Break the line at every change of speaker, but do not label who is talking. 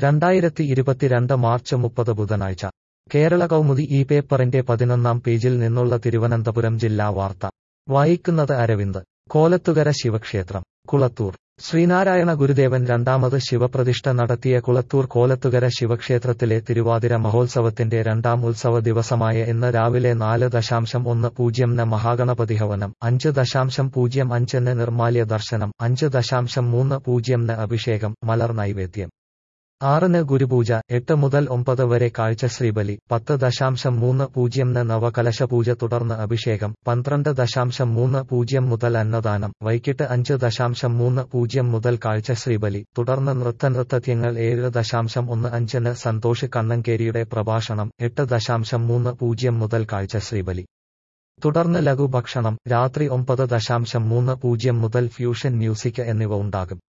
2022 March 30 ബുധനാഴ്ച കേരള കൗമുദി ഈ പേപ്പറിന്റെ 11-ാം പേജിൽ നിന്നുള്ള തിരുവനന്തപുരം ജില്ലാ വാർത്ത വായിക്കുന്നത് അരവിന്ദ്. കോലത്തുകര ശിവക്ഷേത്രം കുളത്തൂർ. ശ്രീനാരായണ ഗുരുദേവൻ രണ്ടാമത് ശിവപ്രതിഷ്ഠ നടത്തിയ കുളത്തൂർ കോലത്തുകര ശിവക്ഷേത്രത്തിലെ തിരുവാതിര മഹോത്സവത്തിന്റെ രണ്ടാം ഉത്സവ ദിവസമായ ഇന്ന് രാവിലെ 4:10-ന് മഹാഗണപതി ഹവനം, 5:05-ന് നിർമ്മാല്യ ദർശനം, 5:30-ന് അഭിഷേകം, മലർ നൈവേദ്യം, 6-ന് ഗുരുപൂജ, 8 മുതൽ 9 വരെ കാഴ്ചശ്രീബലി, 10:30-ന് നവകലശപൂജ, തുടർന്ന് അഭിഷേകം, 12:30 മുതൽ അന്നദാനം, വൈകിട്ട് 5:30 മുതൽ കാഴ്ചശ്രീബലി, തുടർന്ന് നൃത്തനൃത്തത്യങ്ങൾ, 7:15-ന് സന്തോഷ് കണ്ണങ്കേരിയുടെ പ്രഭാഷണം, 8:30 മുതൽ കാഴ്ചശ്രീബലി, തുടർന്ന് ലഘുഭക്ഷണം, രാത്രി 9:30 മുതൽ ഫ്യൂഷൻ മ്യൂസിക് എന്നിവ ഉണ്ടാകും.